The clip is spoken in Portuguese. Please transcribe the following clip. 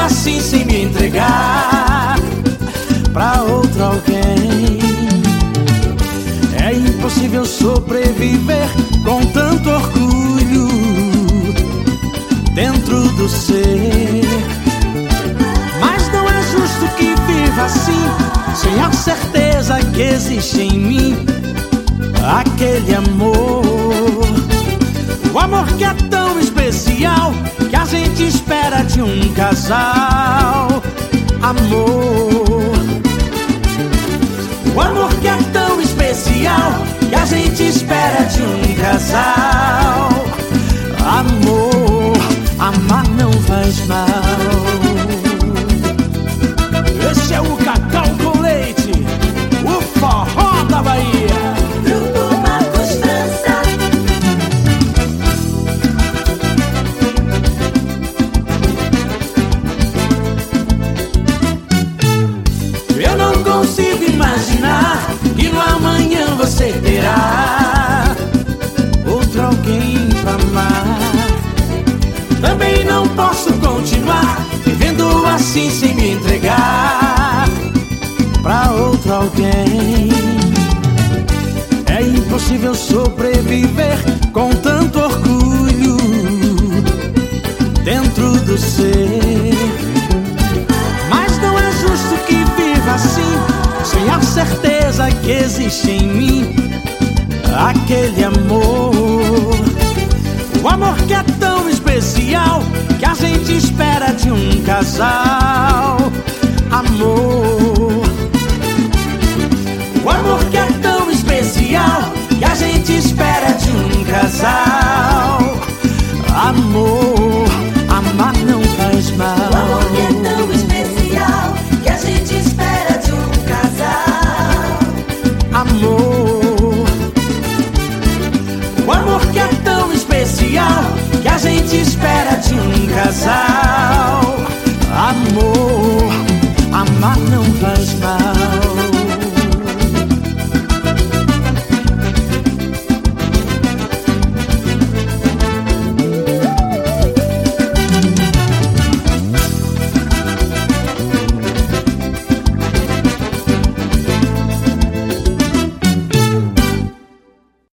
assim sem me entregar pra outro alguém. É impossível sobreviver com tanto orgulho dentro do ser. Mas não é justo que viva assim, sem a certeza que existe em mim aquele amor. O amor que é tão especial, que a gente espera de um casal. Amor. O amor que é tão especial, que a gente espera de um casal. Amor, amar não faz mal. Esse é o Cacau com Leite, o forró da Bahia. Grupo Marcos França. Eu não consigo imaginar que no amanhã você terá outro alguém pra amar. Também não posso continuar vivendo assim sem me entregar pra outro alguém. É impossível sobreviver com tanto orgulho dentro do ser. Mas não é justo que viva assim, sem a certeza que existe em mim aquele amor. O amor que é tão especial, que a gente espera de um casal. Amor. O amor que é tão especial, que a gente espera de um casal. Amor.